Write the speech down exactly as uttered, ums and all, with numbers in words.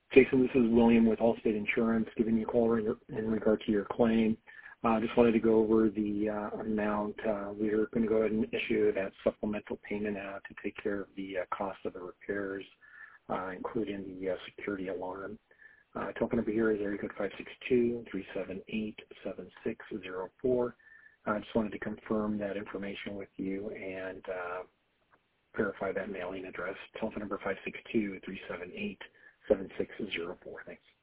Jason, this is William with Allstate Insurance, giving you a call in, in regard to your claim. I uh, just wanted to go over the uh, amount. Uh, we're going to go ahead and issue that supplemental payment out to take care of the uh, cost of the repairs, uh, including the uh, security alarm. Uh, token number here is area code five six two, three seven eight, seven six zero four. I just wanted to confirm that information with you and uh, verify that mailing address. Telephone number five six two, three seven eight, seven six zero four. Thanks.